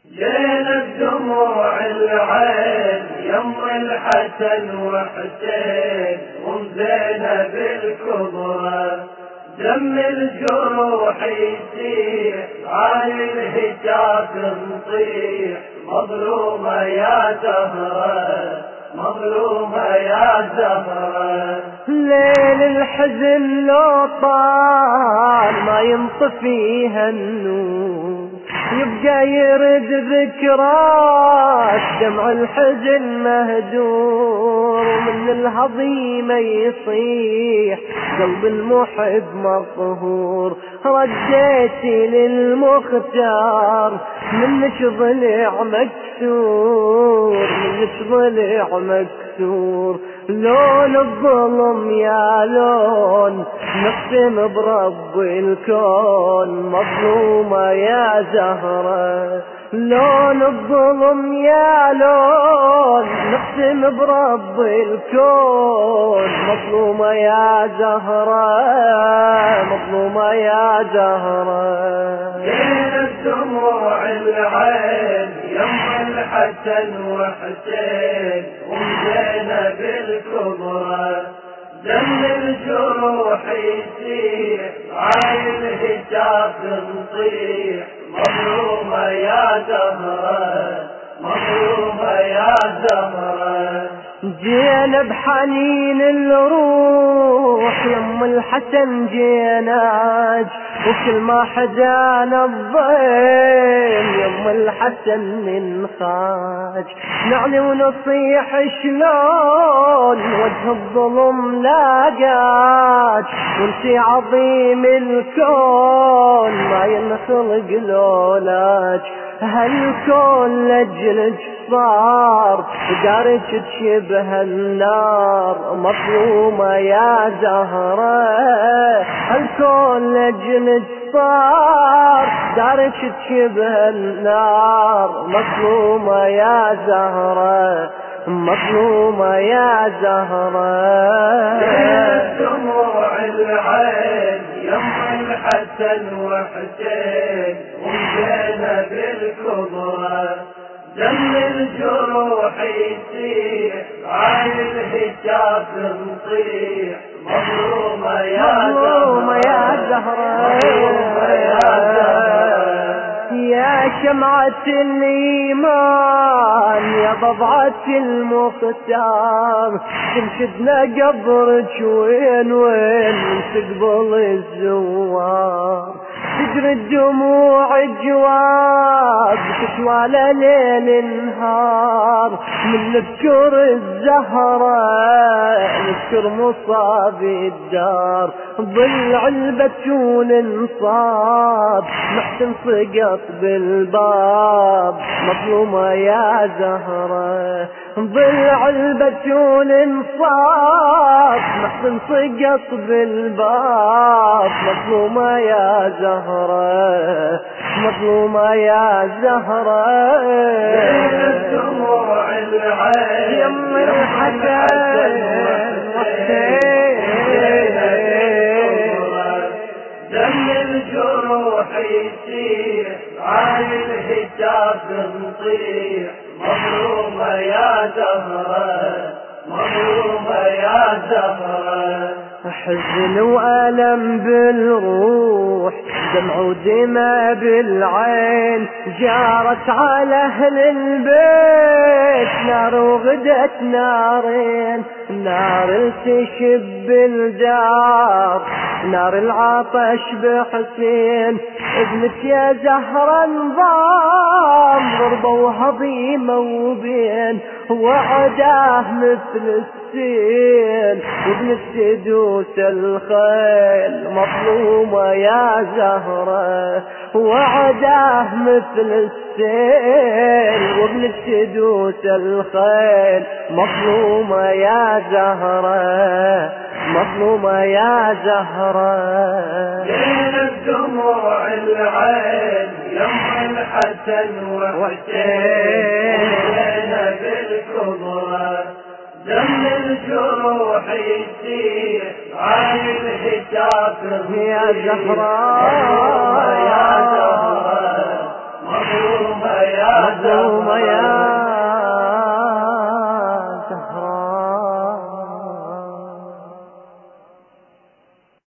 جينا بدموع العين يم الحسن وحسين ومزينا بالكبرى، دم الجروح يسيح عالي الهتاف نطيح، مظلومة يا زهرة مظلومة يا زهرة. ليل الحزن لو طال ما ينطفيها النور، يبقى يرد ذكرات دمع الحزن مهدور، ومن الهضيمة يصيح قلب المحب مقهور. رديتي للمختار منك ضلع مكسور، منك ضلع مكسور. لون الظلم يا لون نقسم برب الكون، مظلومة يا زهرة. لون الظلم يا لون نقسم برب الكون، مظلومة يا زهرة مظلومة يا زهرة. جينا بدموع العين يم الحسن وحسين ومزينا بالكبرى، دم الجروح يسيح عالي الهتاف نطيح، مظلومة يا زهرة مظلومة يا زهرة. جينا بحنين الروح يم الحسن جيناج، وكل ما حزان الضيم يم الحسن ننخاج. نعلي ونصيح شلون وجه الظلم لاقاج، وانتي عظيم الكون ما ينخلق لولاج. هالكون لجلج صار ودارك تشبه النار، مظلومة يا زهرة. هالكون لجلج صار دارك تشبه النار، مظلومة يا زهرة مظلومة يا زهرة. دموع العين يم الحسن وحسين ومزينا بالكبرى، دم الجروح يسيح عالي الهتاف نطيح، مظلومة يا زهرة يا شمعة الإيمان يا ضبعة المختار، تنشدنا قبرك وين وين من تقبل الزوار. تجري الدموع جواب تتوالى ليل نهار، من نذكر الزهرة نذكر مصاب الدار. ضلع البتول انصاب محسن سقط بالباب، مظلومة يا زهرة. ضلع البتول انصاب محسن سقط بالباب، مظلومة يا زهرة مظلومة يا زهرة. دموع العين يم الحسن دم الجروح يسيح عالي الهتاف نطيح، مظلومة يا زهرة مظلومة يا زهرة. حزن وألم بالروح دمع ودمى بالعين، جارت على أهل البيت نار وغدت نارين. نار تشب الدار نار العطش بحسين، ابنك يا زهرة نظام غربة وهضيمة وبين، وعداه مثل السين وابنك تدوس الخيل، مظلومة يا زهرة. وعداه مثل السين وابنك تدوس الخيل، مظلومة يا زهرة مظلومة يا زهرة. جينا بدموع العين يم الحسن وحسين ومزينا بالكبرى، دم الجروح يسيح عالي الهتاف يا زهراء مظلومة يا زهرة مظلومة يا شهر